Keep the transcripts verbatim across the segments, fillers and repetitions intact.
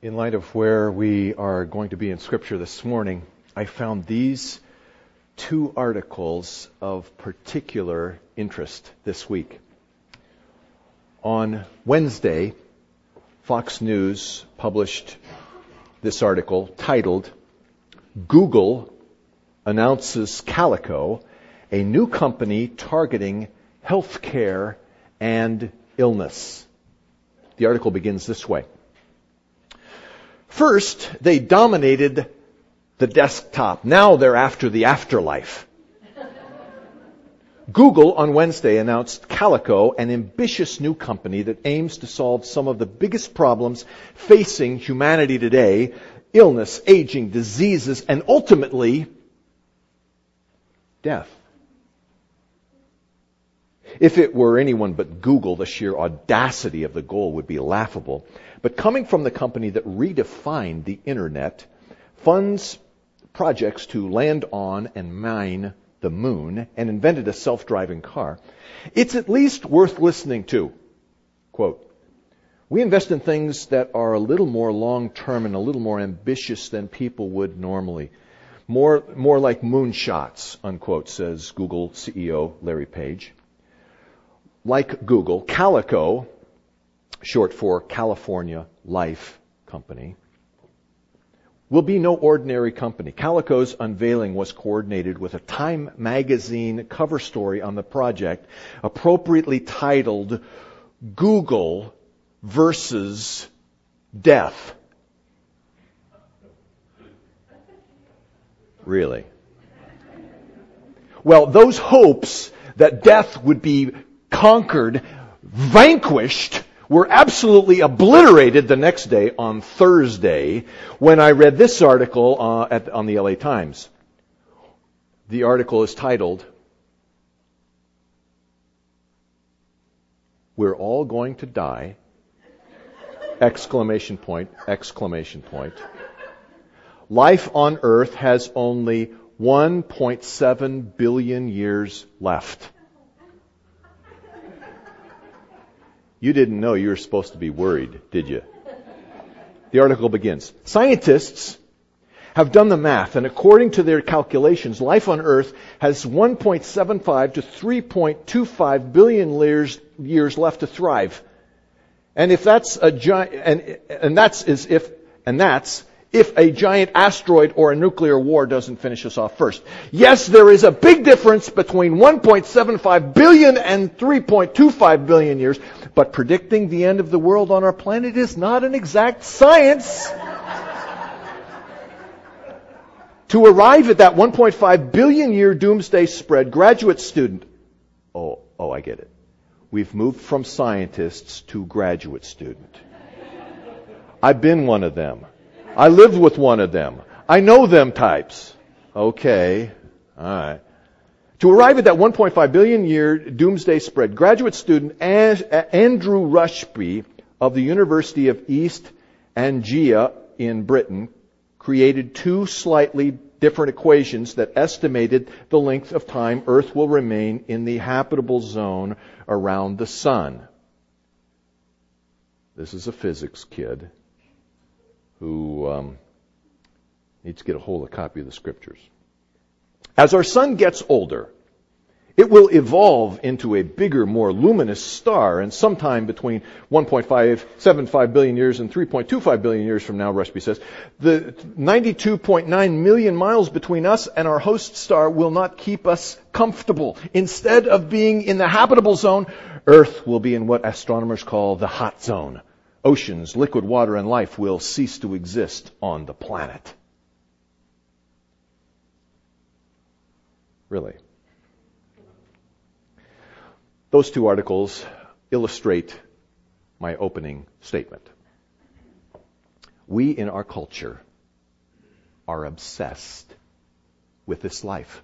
In light of where we are going to be in Scripture this morning, I found these two articles of particular interest this week. On Wednesday, Fox News published this article titled, "Google Announces Calico, a new company targeting healthcare and illness." The article begins this way. First, they dominated the desktop. Now they're after the afterlife. Google on Wednesday announced Calico, an ambitious new company that aims to solve some of the biggest problems facing humanity today: illness, aging, diseases, and ultimately, death. If it were anyone but Google, the sheer audacity of the goal would be laughable. But coming from the company that redefined the internet, funds projects to land on and mine the moon, and invented a self-driving car, it's at least worth listening to. Quote, "We invest in things that are a little more long-term and a little more ambitious than people would normally. More, more like moonshots," unquote, says Google C E O Larry Page. Like Google, Calico, short for California Life Company, will be no ordinary company. Calico's unveiling was coordinated with a Time magazine cover story on the project, appropriately titled "Google versus Death." Really? Well, those hopes that death would be conquered, vanquished, were absolutely obliterated the next day, on Thursday, when I read this article uh, at, on the L A Times. The article is titled, "We're all going to die!" Exclamation point, exclamation point. Life on Earth has only one point seven billion years left. You didn't know you were supposed to be worried, did you? The article begins. Scientists have done the math, and according to their calculations, life on Earth has one point seven five to three point two five billion years, years left to thrive. And if that's a giant, and, and that's as if, and that's if a giant asteroid or a nuclear war doesn't finish us off first. Yes, there is a big difference between one point seven five billion and three point two five billion years, but predicting the end of the world on our planet is not an exact science. To arrive at that one point five billion year doomsday spread, graduate student, oh, oh, I get it. We've moved from scientists to graduate student. I've been one of them. I lived with one of them. I know them types. Okay. All right. To arrive at that one point five billion year doomsday spread, graduate student Andrew Rushby of the University of East Anglia in Britain created two slightly different equations that estimated the length of time Earth will remain in the habitable zone around the sun. This is a physics kid who um, needs to get a hold of a copy of the Scriptures. As our sun gets older, it will evolve into a bigger, more luminous star, and sometime between one point seven five billion years and three point two five billion years from now, Rushby says, the ninety-two point nine million miles between us and our host star will not keep us comfortable. Instead of being in the habitable zone, Earth will be in what astronomers call the hot zone. Oceans, liquid water, and life will cease to exist on the planet. Really. Those two articles illustrate my opening statement. We in our culture are obsessed with this life.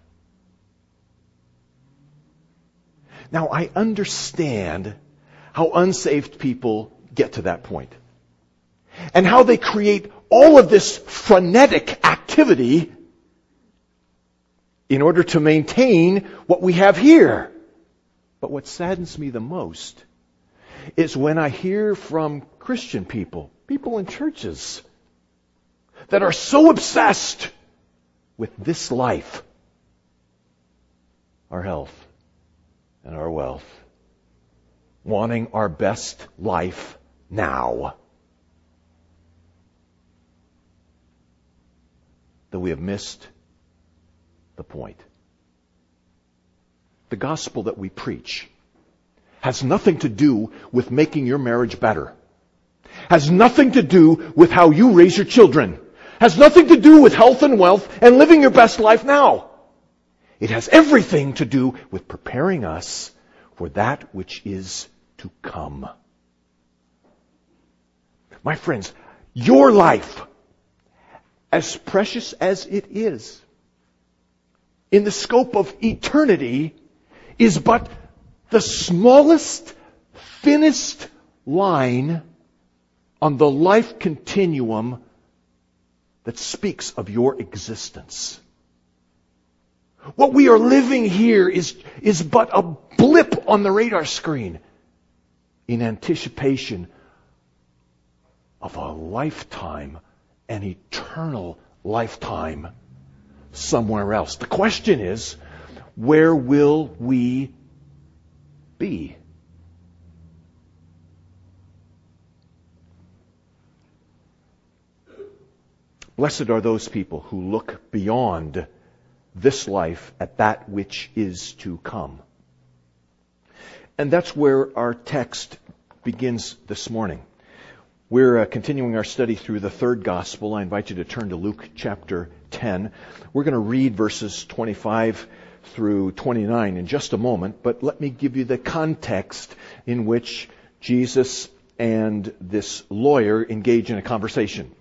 Now, I understand how unsaved people get to that point, and how they create all of this frenetic activity in order to maintain what we have here. But what saddens me the most is when I hear from Christian people, people in churches, that are so obsessed with this life, our health and our wealth, wanting our best life now, that we have missed the point. The gospel that we preach has nothing to do with making your marriage better. Has nothing to do with how you raise your children. Has nothing to do with health and wealth and living your best life now. It has everything to do with preparing us for that which is to come. My friends, your life, as precious as it is, in the scope of eternity, is but the smallest, thinnest line on the life continuum that speaks of your existence. What we are living here is, is but a blip on the radar screen in anticipation of a lifetime, an eternal lifetime somewhere else. The question is, where will we be? Blessed are those people who look beyond this life at that which is to come. And that's where our text begins this morning. We're uh, continuing our study through the third gospel. I invite you to turn to Luke chapter ten. We're going to read verses twenty-five through twenty-nine in just a moment, but let me give you the context in which Jesus and this lawyer engage in a conversation.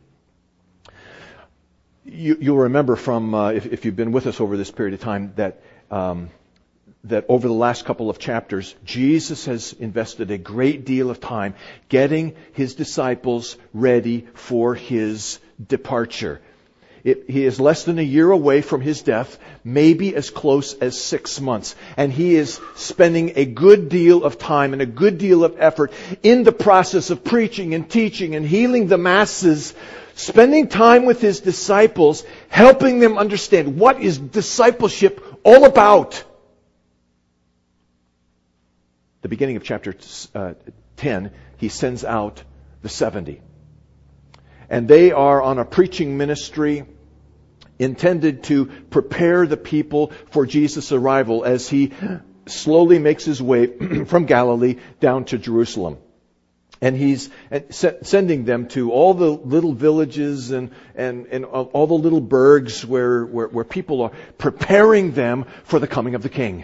You, you'll remember from, uh, if, if you've been with us over this period of time, that um, that over the last couple of chapters, Jesus has invested a great deal of time getting his disciples ready for his departure. It, he is less than a year away from his death, maybe as close as six months. And he is spending a good deal of time and a good deal of effort in the process of preaching and teaching and healing the masses, spending time with his disciples, helping them understand what is discipleship all about. The beginning of chapter uh, ten, he sends out the seventy. And they are on a preaching ministry intended to prepare the people for Jesus' arrival as he slowly makes his way from Galilee down to Jerusalem. And he's sending them to all the little villages and, and, and all the little burgs where, where, where people are, preparing them for the coming of the King.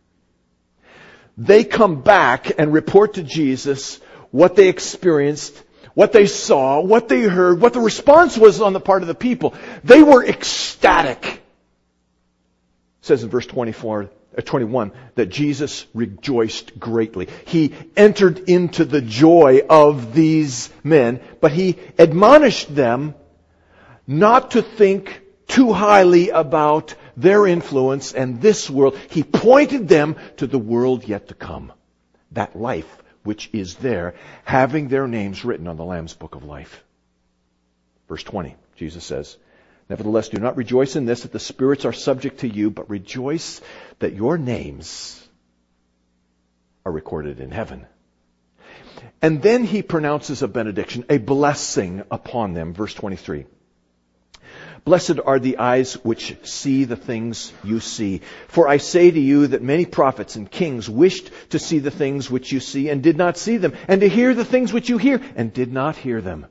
They come back and report to Jesus what they experienced, what they saw, what they heard, what the response was on the part of the people. They were ecstatic. It says in verse twenty-four, uh, twenty-one that Jesus rejoiced greatly. He entered into the joy of these men, but he admonished them not to think too highly about their influence and this world. He pointed them to the world yet to come. That life which is there, having their names written on the Lamb's book of life. Verse twenty, Jesus says, "Nevertheless, do not rejoice in this, that the spirits are subject to you, but rejoice that your names are recorded in heaven." And then he pronounces a benediction, a blessing upon them. Verse twenty-three. "Blessed are the eyes which see the things you see. For I say to you that many prophets and kings wished to see the things which you see and did not see them, and to hear the things which you hear and did not hear them."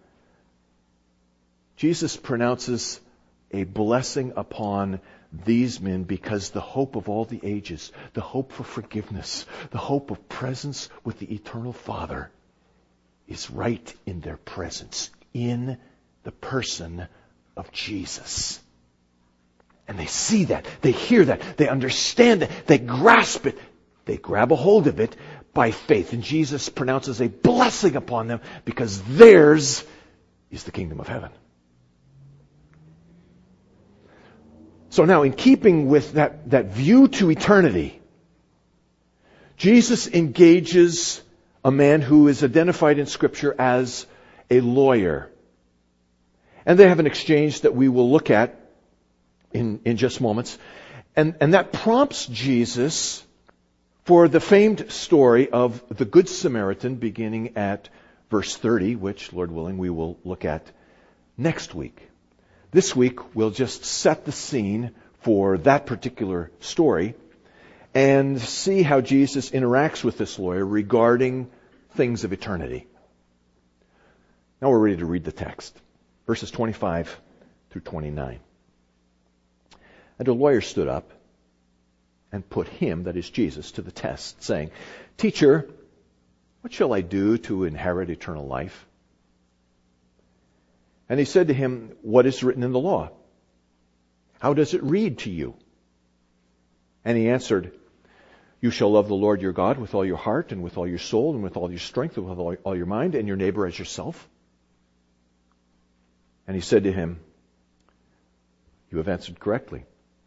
Jesus pronounces a blessing upon these men because the hope of all the ages, the hope for forgiveness, the hope of presence with the eternal Father is right in their presence, in the person of Jesus. And they see that, they hear that, they understand it, they grasp it, they grab a hold of it by faith. And Jesus pronounces a blessing upon them because theirs is the kingdom of heaven. So now, in keeping with that, that view to eternity, Jesus engages a man who is identified in Scripture as a lawyer. And they have an exchange that we will look at in, in just moments. And, and that prompts Jesus for the famed story of the Good Samaritan, beginning at verse thirty, which, Lord willing, we will look at next week. This week, we'll just set the scene for that particular story and see how Jesus interacts with this lawyer regarding things of eternity. Now we're ready to read the text. Verses twenty-five through twenty-nine. And a lawyer stood up and put him, that is Jesus, to the test, saying, "Teacher, what shall I do to inherit eternal life?" And he said to him, "What is written in the law? How does it read to you?" And he answered, "You shall love the Lord your God with all your heart and with all your soul and with all your strength and with all, all your mind, and your neighbor as yourself." And he said to him, "You have answered correctly.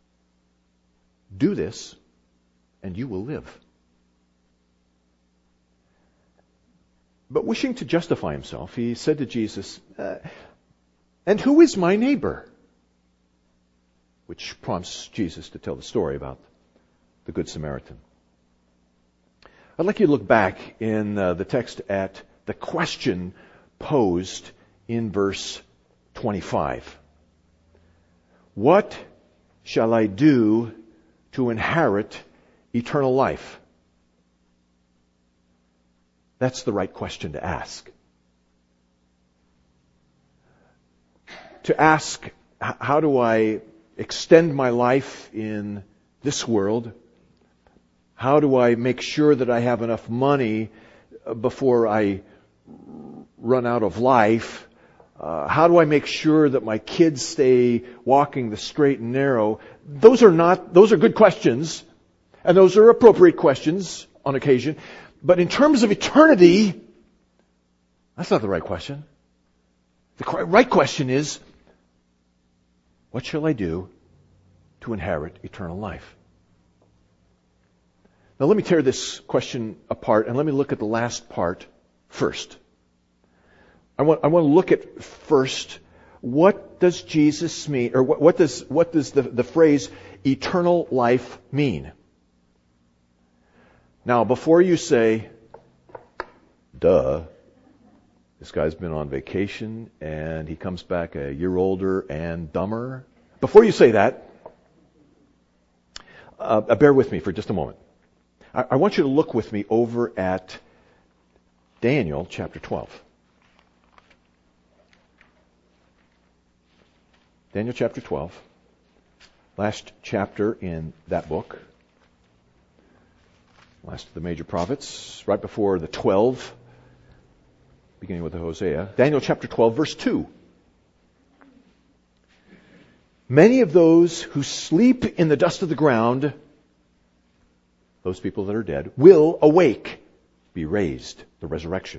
Do this, and you will live." But wishing to justify himself, he said to Jesus, uh, "And who is my neighbor?" Which prompts Jesus to tell the story about the Good Samaritan. I'd like you to look back in uh, the text at the question posed in verse twenty-five. What shall I do to inherit eternal life? That's the right question to ask. To ask, how do I extend my life in this world? How do I make sure that I have enough money before I run out of life? Uh, how do I make sure that my kids stay walking the straight and narrow? Those are not, those are good questions, and those are appropriate questions on occasion. But in terms of eternity, that's not the right question. The right question is, what shall I do to inherit eternal life? Now let me tear this question apart and let me look at the last part first. I want, I want to look at first, what does Jesus mean, or what, what does, what does the, the phrase eternal life mean? Now, before you say, duh, this guy's been on vacation and he comes back a year older and dumber. Before you say that, uh, bear with me for just a moment. I, I want you to look with me over at Daniel chapter twelve. Daniel chapter twelve, last chapter in that book, last of the major prophets, right before the twelve, beginning with the Hosea. Daniel chapter twelve, verse two. Many of those who sleep in the dust of the ground, those people that are dead, will awake, be raised, the resurrection.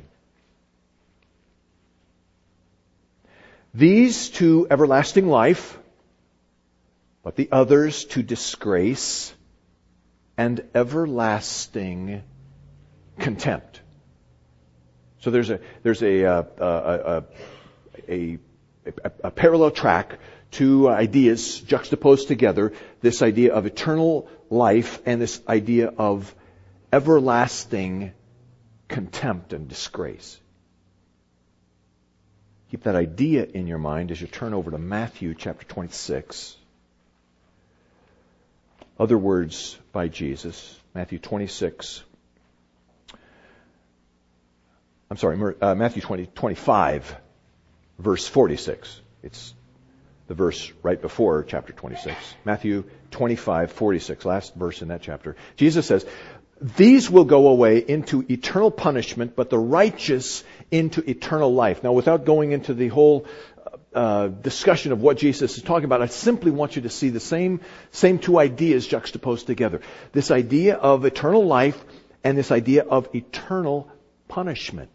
These to everlasting life, but the others to disgrace and everlasting contempt. So there's a there's a a, a, a, a, a parallel track, two ideas juxtaposed together, this idea of eternal life and this idea of everlasting contempt and disgrace. Keep that idea in your mind as you turn over to Matthew chapter twenty-six. Other words by Jesus. Matthew twenty-six. I'm sorry, uh, Matthew twenty, twenty-five, verse forty-six. It's the verse right before chapter twenty-six. Matthew twenty-five, forty-six, last verse in that chapter. Jesus says, "These will go away into eternal punishment, but the righteous into eternal life." Now, without going into the whole uh, discussion of what Jesus is talking about, I simply want you to see the same, same two ideas juxtaposed together. This idea of eternal life and this idea of eternal punishment.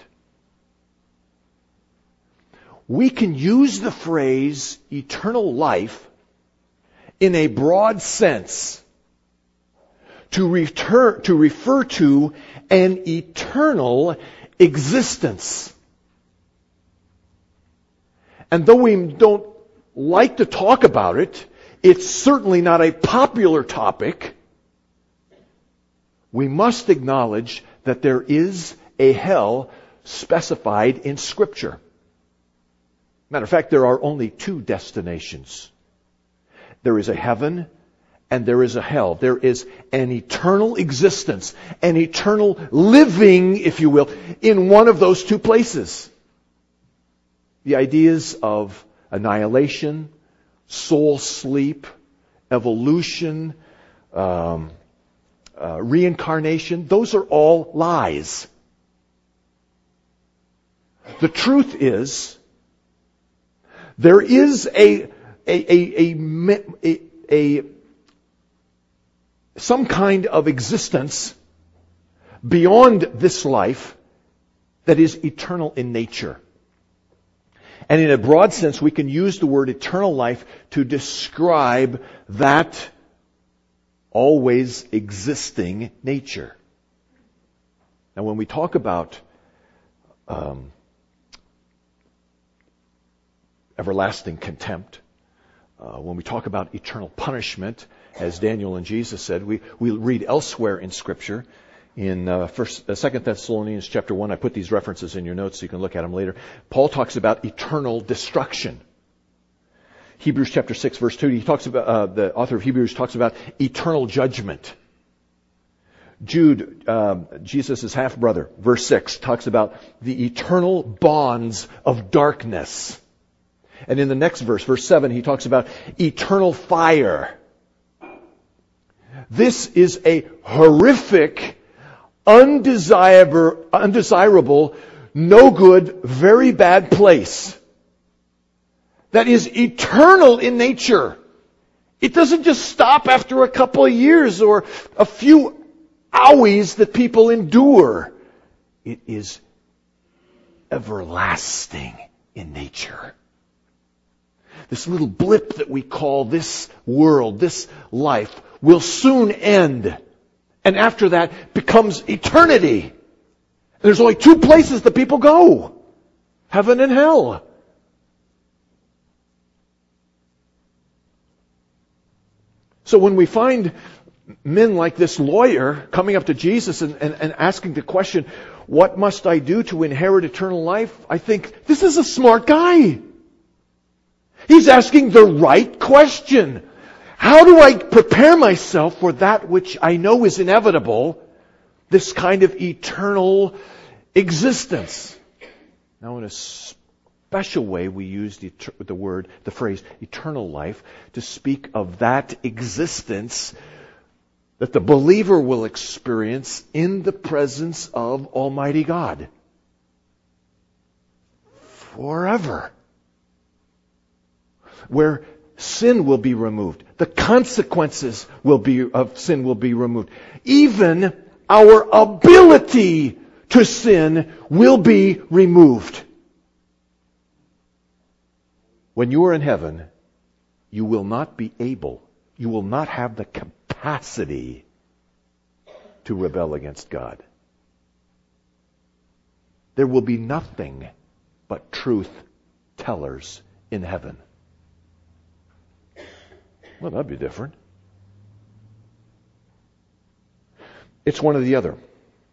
We can use the phrase eternal life in a broad sense to refer, to refer to an eternal existence. And though we don't like to talk about it, it's certainly not a popular topic. We must acknowledge that there is a hell specified in Scripture. Matter of fact, there are only two destinations. There is a heaven and there is a hell. There is an eternal existence, an eternal living, if you will, in one of those two places. The ideas of annihilation, soul sleep, evolution, um, uh, reincarnation, those are all lies. The truth is, there is a, a, a, a, a, a some kind of existence beyond this life that is eternal in nature. And in a broad sense, we can use the word eternal life to describe that always existing nature. Now, when we talk about um, everlasting contempt, uh, when we talk about eternal punishment, as Daniel and Jesus said, we, we read elsewhere in Scripture. In uh, First, uh, Second Thessalonians chapter one, I put these references in your notes so you can look at them later. Paul talks about eternal destruction. Hebrews chapter six, verse two, he talks about uh, the author of Hebrews talks about eternal judgment. Jude, uh, Jesus' half brother, verse six, talks about the eternal bonds of darkness. And in the next verse, verse seven, he talks about eternal fire. This is a horrific, undesirable, undesirable, no good, very bad place that is eternal in nature. It doesn't just stop after a couple of years or a few hours that people endure. It is everlasting in nature. This little blip that we call this world, this life, will soon end. And after that becomes eternity. There's only two places that people go. Heaven and hell. So when we find men like this lawyer coming up to Jesus and, and, and asking the question, what must I do to inherit eternal life? I think, this is a smart guy. He's asking the right question. How do I prepare myself for that which I know is inevitable, this kind of eternal existence? Now, in a special way, we use the, the word, the phrase, eternal life, to speak of that existence that the believer will experience in the presence of Almighty God. Forever. Where sin will be removed. The consequences will be of sin will be removed. Even our ability to sin will be removed. When you are in heaven, you will not be able, you will not have the capacity to rebel against God. There will be nothing but truth tellers in heaven. Well, that'd be different. It's one or the other.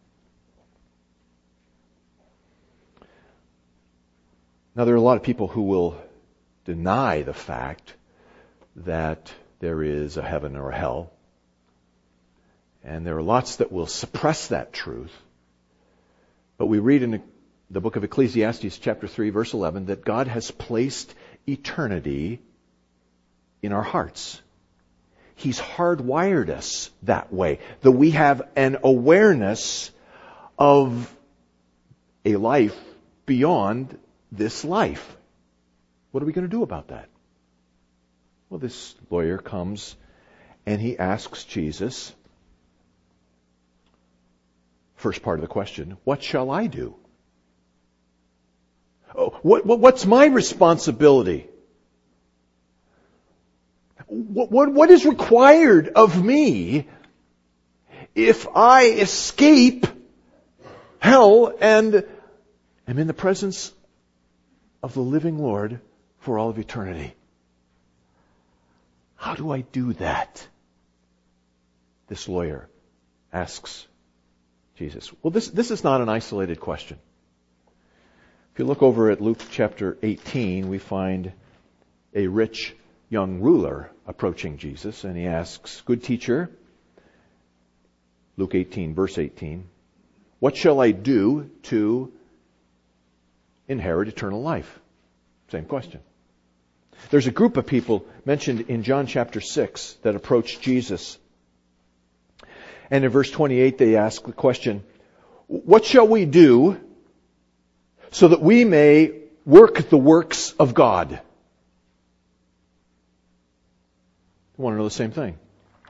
Now, there are a lot of people who will deny the fact that there is a heaven or a hell. And there are lots that will suppress that truth. But we read in the book of Ecclesiastes, chapter three, verse eleven, that God has placed eternity in our hearts. He's hardwired us that way, that we have an awareness of a life beyond this life. What are we going to do about that? Well, this lawyer comes and he asks Jesus, first part of the question, what shall I do? Oh, what, what, what's my responsibility? What, what, what is required of me if I escape hell and am in the presence of the living Lord for all of eternity. How do I do that? This lawyer asks Jesus. Well, this, this is not an isolated question. If you look over at Luke chapter eighteen, we find a rich young ruler approaching Jesus, and he asks, "Good teacher," Luke eighteen, verse eighteen, "what shall I do to inherit eternal life?" Same question. There's a group of people mentioned in John chapter six that approached Jesus. And in verse twenty-eight they ask the question, "What shall we do so that we may work the works of God?" They want to know the same thing.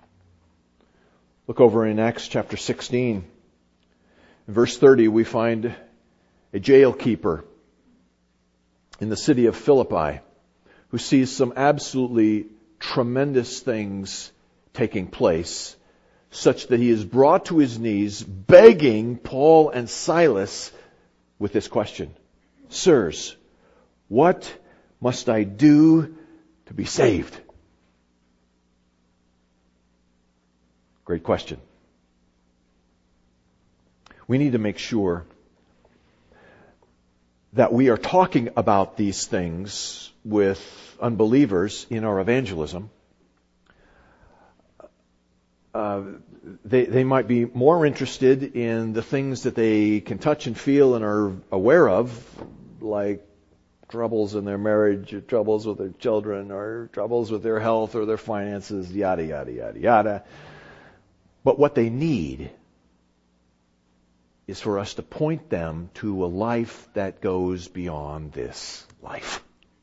Look over in Acts chapter sixteen. In verse thirty we find a jail keeper in the city of Philippi who sees some absolutely tremendous things taking place, such that he is brought to his knees begging Paul and Silas with this question, "Sirs, what must I do to be saved?" Great question. We need to make sure that we are talking about these things with unbelievers in our evangelism. Uh, they, they might be more interested in the things that they can touch and feel and are aware of, like troubles in their marriage, or troubles with their children, or troubles with their health or their finances, yada, yada, yada, yada. But what they need is for us to point them to a life that goes beyond this life.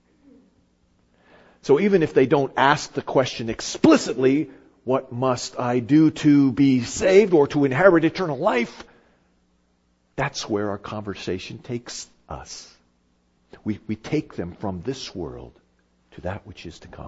So even if they don't ask the question explicitly, "What must I do to be saved or to inherit eternal life?" that's where our conversation takes us. We, we take them from this world to that which is to come.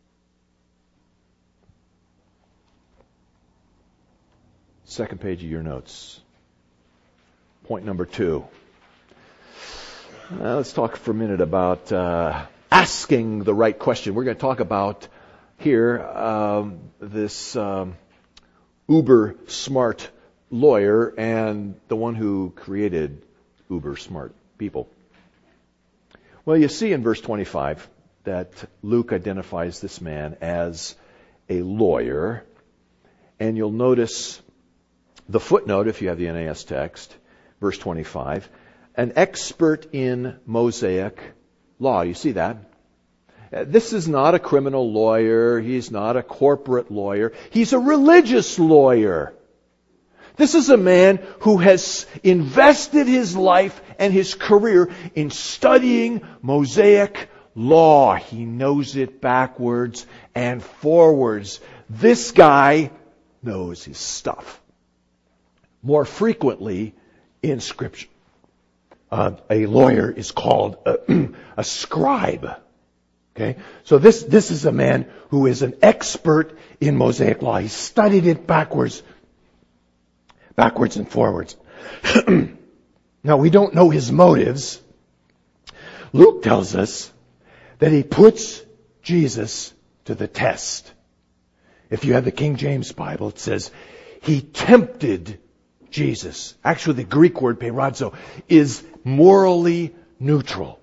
Second page of your notes. Point number two. Now let's talk for a minute about uh, asking the right question. We're going to talk about here um, this um, uber smart lawyer and the one who created uber smart people. Well, you see in verse twenty-five that Luke identifies this man as a lawyer, and you'll notice the footnote, if you have the N A S text, verse twenty-five, an expert in Mosaic law. You see that? This is not a criminal lawyer. He's not a corporate lawyer. He's a religious lawyer. This is a man who has invested his life and his career in studying Mosaic law. He knows it backwards and forwards. This guy knows his stuff. More frequently in Scripture, uh, a lawyer is called a, a scribe. Okay, so this this is a man who is an expert in Mosaic law. He studied it backwards, backwards and forwards. Now we don't know his motives. Luke tells us that he puts Jesus to the test. If you have the King James Bible, it says he tempted Jesus. Actually, the Greek word peirazo is morally neutral.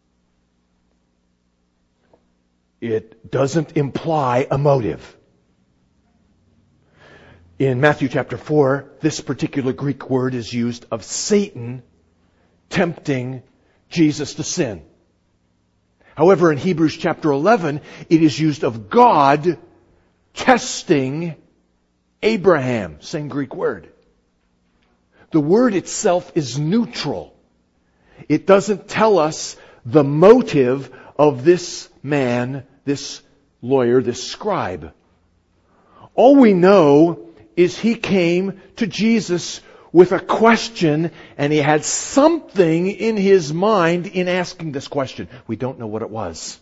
It doesn't imply a motive. In Matthew chapter four, this particular Greek word is used of Satan tempting Jesus to sin. However, in Hebrews chapter eleven, it is used of God testing Abraham. Same Greek word. The word itself is neutral. It doesn't tell us the motive of this man, this lawyer, this scribe. All we know is he came to Jesus with a question, and he had something in his mind in asking this question. We don't know what it was.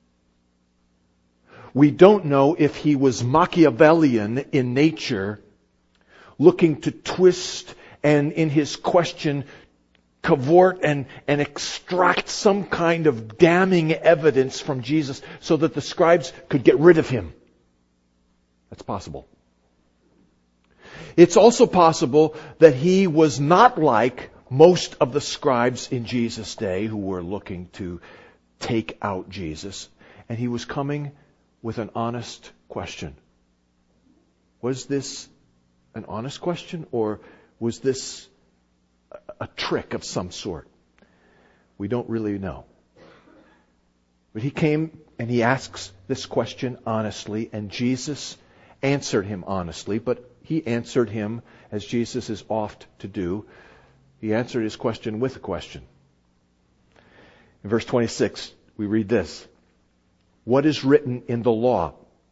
We don't know if he was Machiavellian in nature, looking to twist and in his question cavort and, and extract some kind of damning evidence from Jesus so that the scribes could get rid of him. That's possible. It's also possible that he was not like most of the scribes in Jesus' day who were looking to take out Jesus, and he was coming with an honest question. Was this an honest question, or was this a trick of some sort? We don't really know. But he came and he asks this question honestly, and Jesus answered him honestly, but he answered him as Jesus is oft to do. He answered his question with a question. In verse twenty-six, we read this. What is written in the law?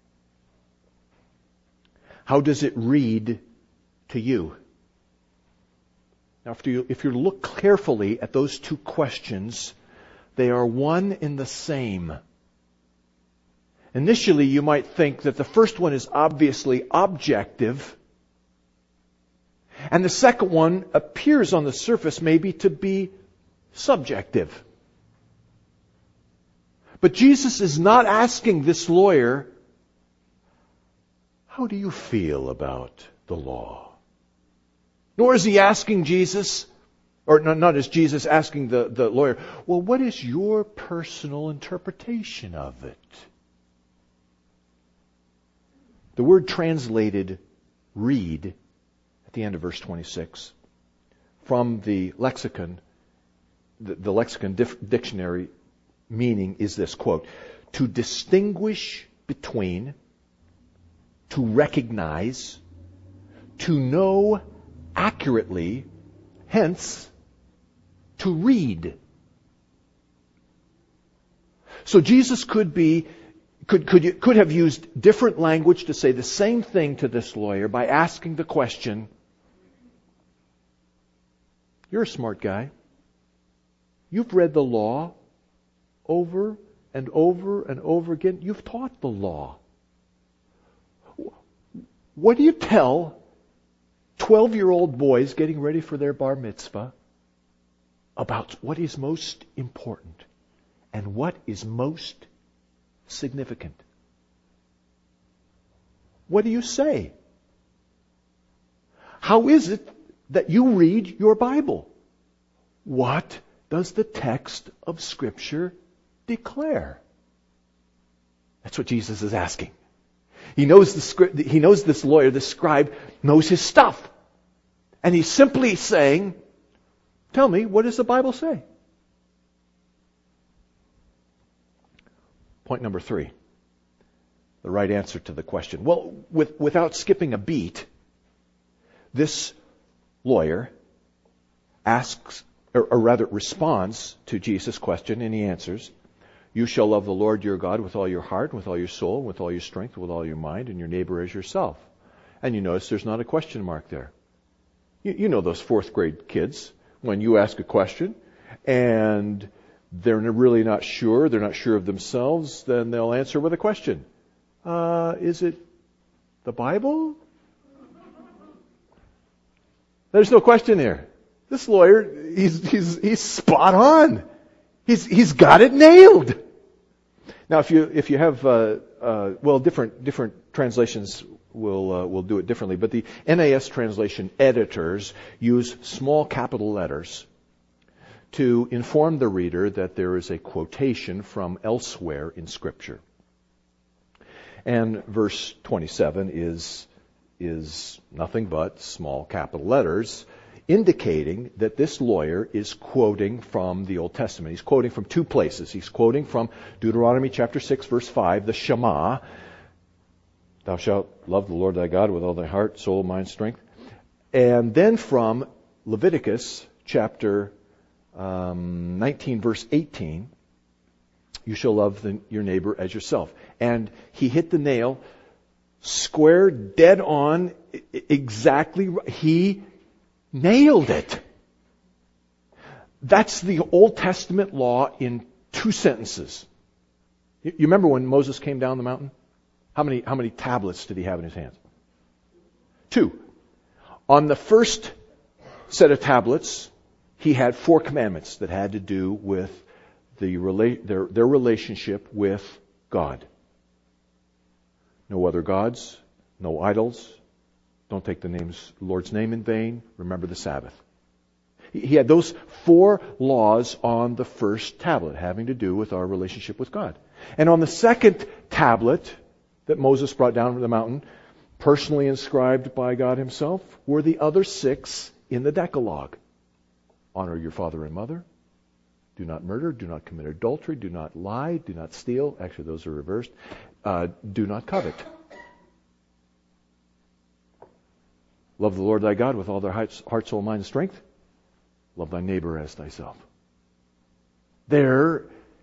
How does it read to you? Now, if you, if you look carefully at those two questions, they are one in the same. Initially, you might think that the first one is obviously objective, and the second one appears on the surface maybe to be subjective. But Jesus is not asking this lawyer, how do you feel about the law? Nor is he asking Jesus, or not, not as Jesus asking the, the lawyer, well, what is your personal interpretation of it? The word translated read at the end of verse twenty-six from the lexicon, the, the lexicon dif- dictionary meaning is this, quote, to distinguish between, to recognize, to know accurately, hence, to read. So Jesus could be Could, could, could have used different language to say the same thing to this lawyer by asking the question, you're a smart guy. You've read the law over and over and over again. You've taught the law. What do you tell twelve-year-old boys getting ready for their bar mitzvah about what is most important and what is most significant? What do you say? How is it that you read your Bible? What does the text of Scripture declare? That's what Jesus is asking. He knows the script, he knows this lawyer, this scribe, knows his stuff. And he's simply saying, tell me, what does the Bible say? Point number three, the right answer to the question. Well, with, without skipping a beat, this lawyer asks, or, or rather responds to Jesus' question, and he answers, you shall love the Lord your God with all your heart, with all your soul, with all your strength, with all your mind, and your neighbor as yourself. And you notice there's not a question mark there. You, you know those fourth grade kids, when you ask a question, and they're really not sure, they're not sure of themselves, then they'll answer with a question. Uh, is it the Bible? There's no question there. This lawyer, he's he's he's spot on. He's he's got it nailed. Now, if you if you have uh, uh, well, different different translations will uh, will do it differently, but the N A S translation editors use small capital letters to inform the reader that there is a quotation from elsewhere in Scripture. And verse twenty-seven is, is nothing but small capital letters, indicating that this lawyer is quoting from the Old Testament. He's quoting from two places. He's quoting from Deuteronomy chapter six, verse five, the Shema. Thou shalt love the Lord thy God with all thy heart, soul, mind, strength. And then from Leviticus chapter Um, nineteen, verse eighteen, you shall love the, your neighbor as yourself. And he hit the nail square, dead on, exactly right. He nailed it. That's the Old Testament law in two sentences. You, you remember when Moses came down the mountain? How many, how many tablets did he have in his hands? Two. On the first set of tablets, he had four commandments that had to do with the rela- their, their relationship with God. No other gods, no idols, don't take the name's, Lord's name in vain, remember the Sabbath. He had those four laws on the first tablet having to do with our relationship with God. And on the second tablet that Moses brought down from the mountain, personally inscribed by God himself, were the other six in the Decalogue. Honor your father and mother. Do not murder. Do not commit adultery. Do not lie. Do not steal. Actually, those are reversed. Uh, do not covet. Love the Lord thy God with all thy heart, soul, mind, and strength. Love thy neighbor as thyself. There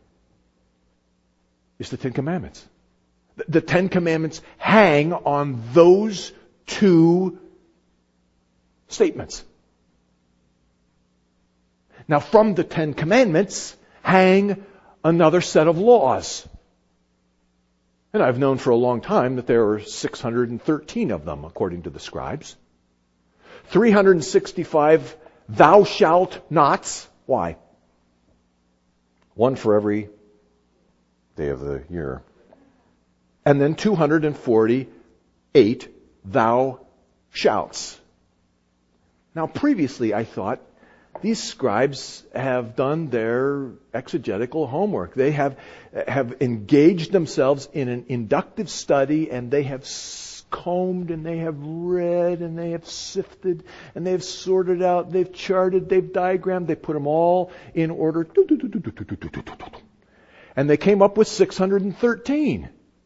is the Ten Commandments. The, the Ten Commandments hang on those two statements. Now, from the Ten Commandments hang another set of laws. And I've known for a long time that there are six hundred thirteen of them, according to the scribes. three hundred sixty-five thou shalt nots. Why? One for every day of the year. And then two hundred forty-eight thou shalts. Now, previously I thought these scribes have done their exegetical homework. They have have engaged themselves in an inductive study, and they have combed, and they have read, and they have sifted, and they have sorted out, they've charted, they've diagrammed, they put them all in order. And they came up with six hundred thirteen.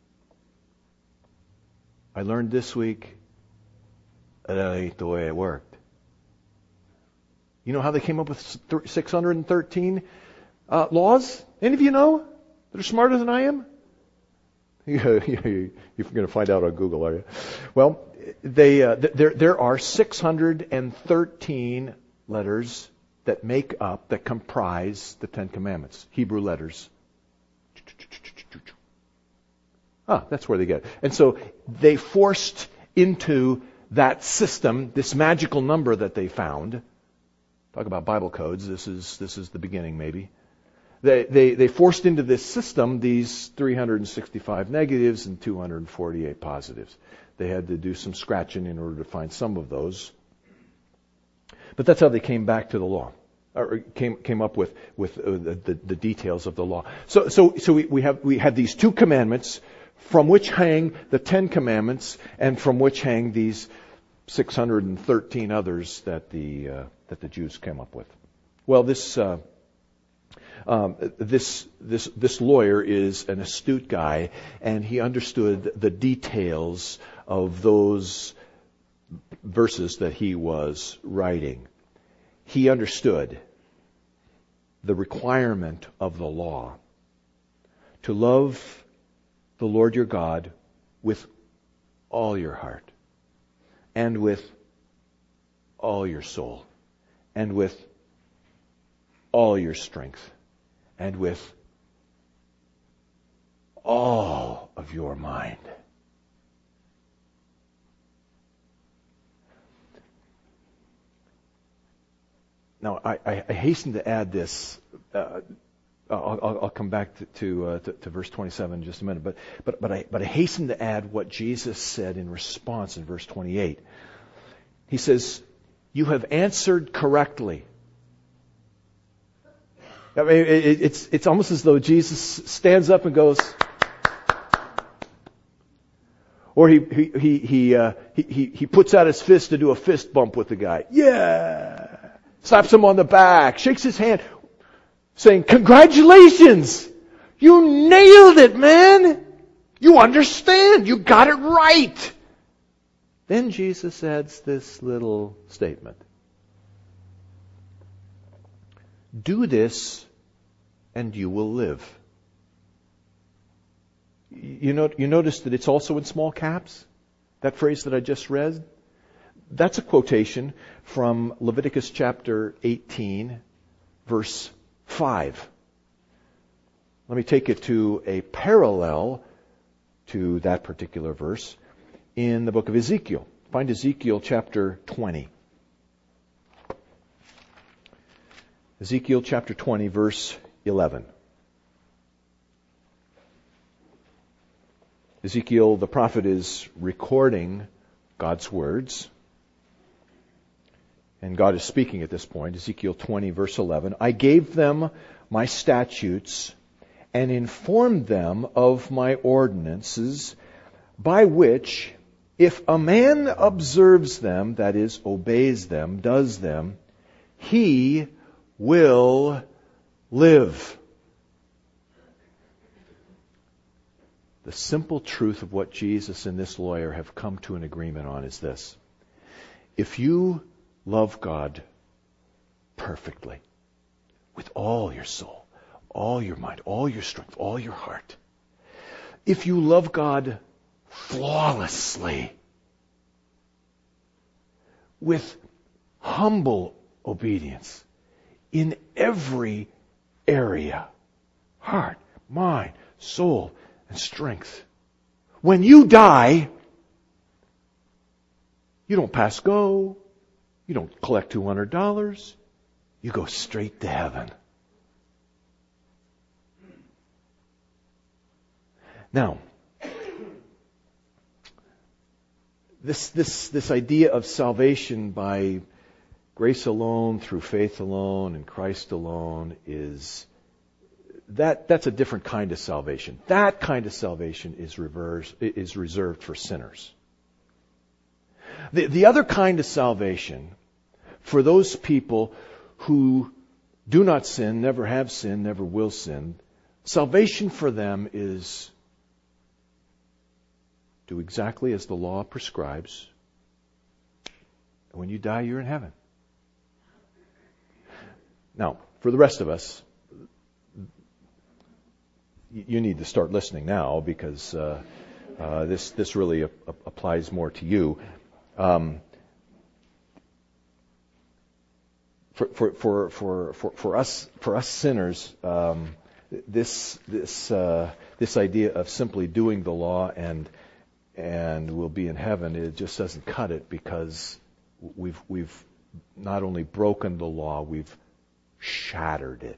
I learned this week that ain't the way it worked. You know how they came up with six hundred thirteen uh, laws? Any of you know that are smarter than I am? You're going to find out on Google, are you? Well, they uh, there there are six hundred thirteen letters that make up, that comprise the Ten Commandments. Hebrew letters. Ah, that's where they get it. And so they forced into that system this magical number that they found. Talk about Bible codes. This is this is the beginning, maybe. They, they, they forced into this system these three hundred sixty-five negatives and two hundred forty-eight positives. They had to do some scratching in order to find some of those. But that's how they came back to the law, or came came up with with uh, the, the, the details of the law. So so so we, we have we have these two commandments from which hang the Ten Commandments, and from which hang these six hundred thirteen others that the uh, that the Jews came up with. Well, this. Uh, Um, this this this lawyer is an astute guy, and he understood the details of those verses that he was writing. He understood the requirement of the law to love the Lord your God with all your heart, and with all your soul, and with all your strength, and with all of your mind. Now, I, I, I hasten to add this. Uh, I'll, I'll, I'll come back to to, uh, to to verse twenty-seven in just a minute. But but but I but I hasten to add what Jesus said in response in verse twenty-eight. He says, "You have answered correctly." I mean, it, it's it's almost as though Jesus stands up and goes, or he he he he, uh, he he puts out his fist to do a fist bump with the guy. Yeah, slaps him on the back, shakes his hand, saying, "Congratulations, you nailed it, man. You understand. You got it right." Then Jesus adds this little statement. Do this, and you will live. You know, you notice that it's also in small caps? That phrase that I just read? That's a quotation from Leviticus chapter eighteen, verse five. Let me take it to a parallel to that particular verse in the book of Ezekiel. Find Ezekiel chapter twenty. Ezekiel chapter twenty, verse eleven. Ezekiel, the prophet, is recording God's words. And God is speaking at this point. Ezekiel twenty, verse eleven. I gave them my statutes and informed them of my ordinances, by which, if a man observes them, that is, obeys them, does them, he will live. The simple truth of what Jesus and this lawyer have come to an agreement on is this. If you love God perfectly, with all your soul, all your mind, all your strength, all your heart, if you love God flawlessly, with humble obedience in every area, heart, mind, soul, and strength, when you die, you don't pass go, you don't collect two hundred dollars, you go straight to heaven. Now, this this this idea of salvation by grace alone, through faith alone, in Christ alone is that that's a different kind of salvation. That kind of salvation is reverse is reserved for sinners. The the other kind of salvation for those people who do not sin, never have sinned, never will sin, salvation for them is do exactly as the law prescribes. And when you die, you're in heaven. Now, for the rest of us, you need to start listening now because uh, uh, this this really a- a- applies more to you. Um, for, for for for for for us for us sinners, um, this this uh, this idea of simply doing the law and and we'll be in heaven, it just doesn't cut it because we've we've not only broken the law, we've shattered it.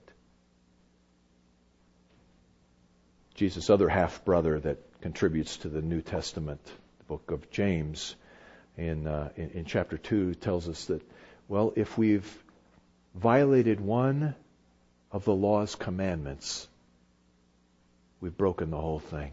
Jesus' other half-brother that contributes to the New Testament, the book of James, in, uh, in, in chapter two, tells us that, well, if we've violated one of the law's commandments, we've broken the whole thing.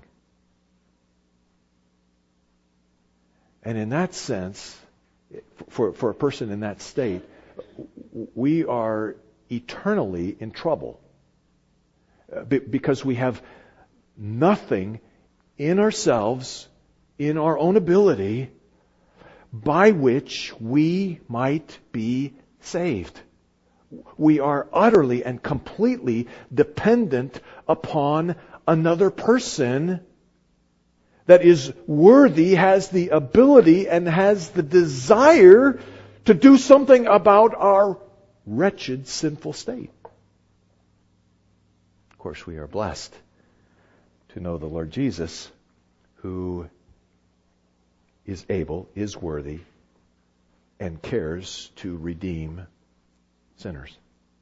And in that sense, for, for a person in that state, we are eternally in trouble. Because we have nothing in ourselves, in our own ability, by which we might be saved. We are utterly and completely dependent upon another person that is worthy, has the ability, and has the desire to do something about our wretched, sinful state. Of course, we are blessed to know the Lord Jesus, who is able, is worthy, and cares to redeem sinners.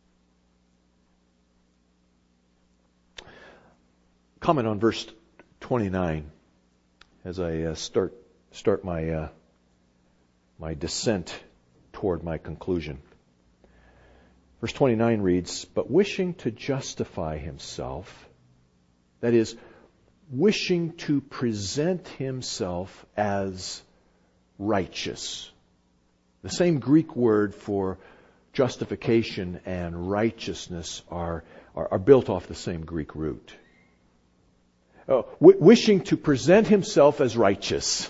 Comment on verse twenty-nine as I uh, start start my uh, my descent toward my conclusion. Verse twenty-nine reads, "But wishing to justify himself," that is, wishing to present himself as righteous. The same Greek word for justification and righteousness are, are, are built off the same Greek root. Uh, w- wishing to present himself as righteous.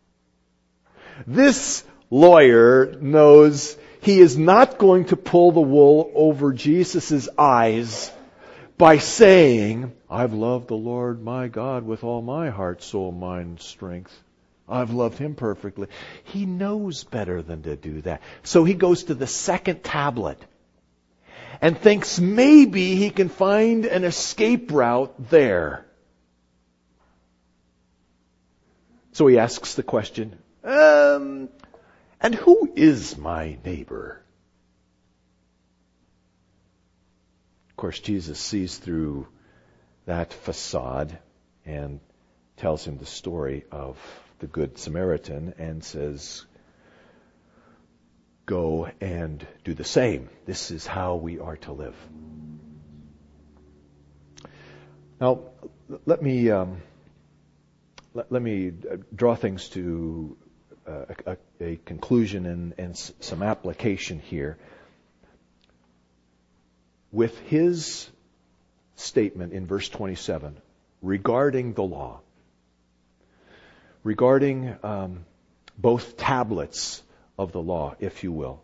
This lawyer knows he is not going to pull the wool over Jesus' eyes by saying, I've loved the Lord my God with all my heart, soul, mind, strength. I've loved Him perfectly. He knows better than to do that. So he goes to the second tablet and thinks maybe he can find an escape route there. So he asks the question, um, and who is my neighbor? course, Jesus sees through that facade and tells him the story of the Good Samaritan and says, go and do the same. This is how we are to live. Now, let me um, let, let me draw things to uh, a, a conclusion and, and s- some application here. With his statement in verse twenty-seven regarding the law, regarding um, both tablets of the law, if you will,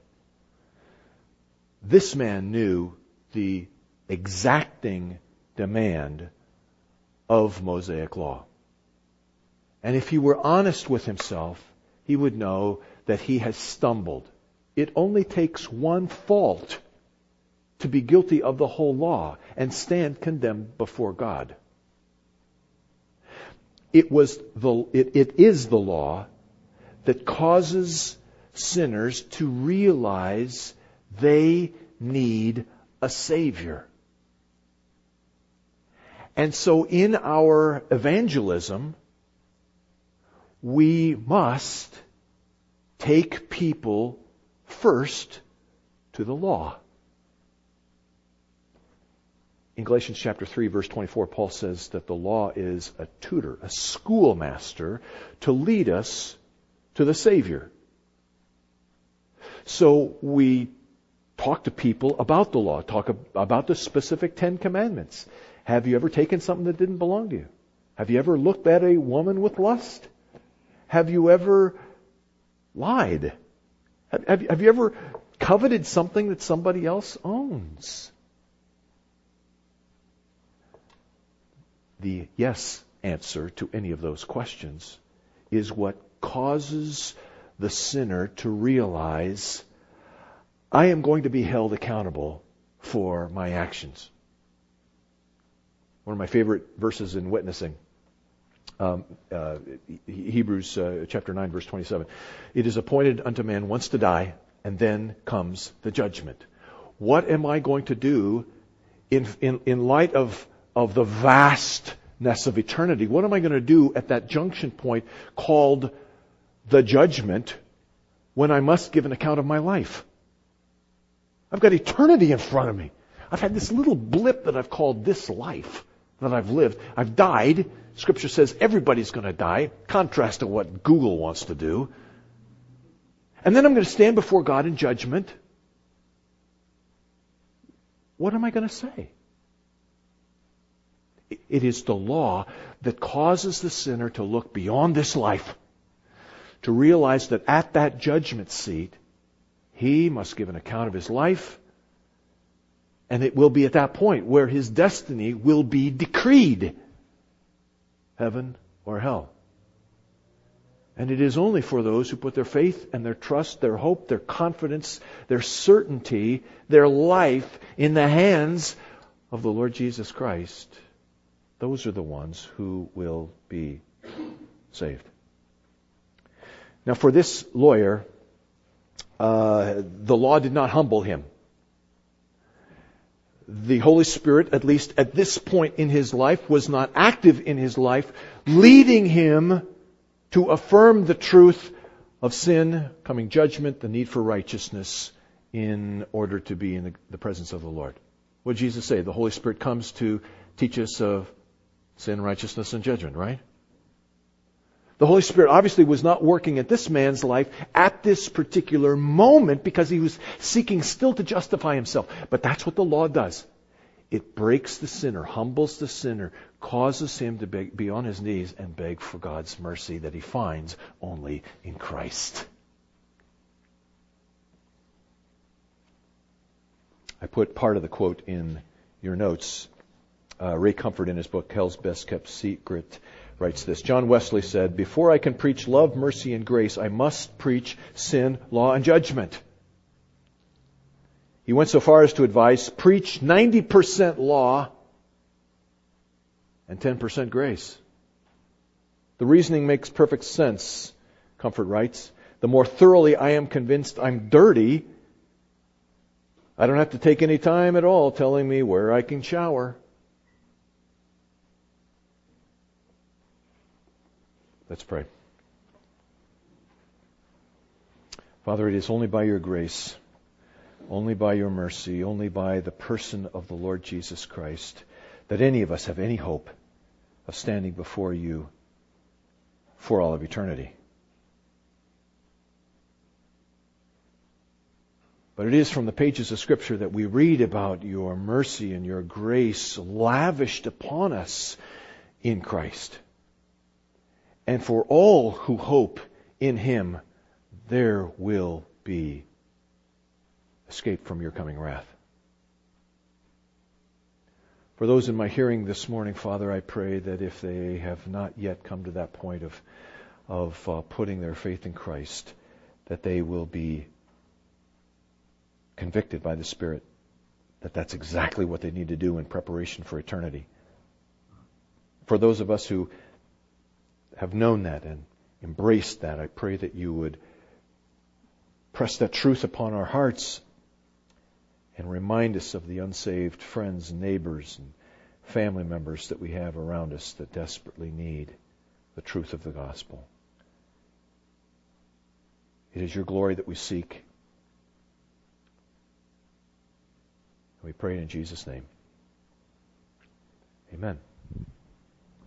this man knew the exacting demand of Mosaic law. And if he were honest with himself, he would know that he has stumbled. It only takes one fault to be guilty of the whole law and stand condemned before God. It was the it, it is the law that causes sinners to realize they need a Savior. And so in our evangelism, we must take people first to the law. In Galatians chapter three, verse twenty-four, Paul says that the law is a tutor, a schoolmaster, to lead us to the Savior. So we talk to people about the law, talk about the specific Ten Commandments. Have you ever taken something that didn't belong to you? Have you ever looked at a woman with lust? Have you ever lied? Have, have, have you ever coveted something that somebody else owns? The yes answer to any of those questions is what causes the sinner to realize, I am going to be held accountable for my actions. One of my favorite verses in witnessing, um, uh, Hebrews uh, chapter nine, verse twenty-seven. It is appointed unto man once to die, and then comes the judgment. What am I going to do in in, in light of, of the vastness of eternity? What am I going to do at that junction point called the judgment when I must give an account of my life? I've got eternity in front of me. I've had this little blip that I've called this life that I've lived. I've died. Scripture says everybody's going to die. Contrast to what Google wants to do. And then I'm going to stand before God in judgment. What am I going to say? It is the law that causes the sinner to look beyond this life, to realize that at that judgment seat, he must give an account of his life. And it will be at that point where his destiny will be decreed. Heaven or hell. And it is only for those who put their faith and their trust, their hope, their confidence, their certainty, their life in the hands of the Lord Jesus Christ. Those are the ones who will be saved. Now for this lawyer, uh, the law did not humble him. The Holy Spirit, at least at this point in his life, was not active in his life, leading him to affirm the truth of sin, coming judgment, the need for righteousness in order to be in the, the presence of the Lord. What did Jesus say? The Holy Spirit comes to teach us of sin, righteousness, and judgment, right? The Holy Spirit obviously was not working at this man's life at this particular moment because he was seeking still to justify himself. But that's what the law does. It breaks the sinner, humbles the sinner, causes him to beg, be on his knees and beg for God's mercy that he finds only in Christ. I put part of the quote in your notes. Uh, Ray Comfort in his book, Hell's Best Kept Secret, writes this. John Wesley said, before I can preach love, mercy, and grace, I must preach sin, law, and judgment. He went so far as to advise, preach ninety percent law and ten percent grace. The reasoning makes perfect sense, Comfort writes. The more thoroughly I am convinced I'm dirty, I don't have to take any time at all telling me where I can shower. Let's pray. Father, it is only by your grace, only by your mercy, only by the person of the Lord Jesus Christ that any of us have any hope of standing before you for all of eternity. But it is from the pages of Scripture that we read about your mercy and your grace lavished upon us in Christ. And for all who hope in Him, there will be escape from your coming wrath. For those in my hearing this morning, Father, I pray that if they have not yet come to that point of, of uh, putting their faith in Christ, that they will be convicted by the Spirit that that's exactly what they need to do in preparation for eternity. For those of us who have known that and embraced that, I pray that you would press that truth upon our hearts and remind us of the unsaved friends, neighbors, and family members that we have around us that desperately need the truth of the gospel. It is your glory that we seek. We pray in Jesus' name. Amen.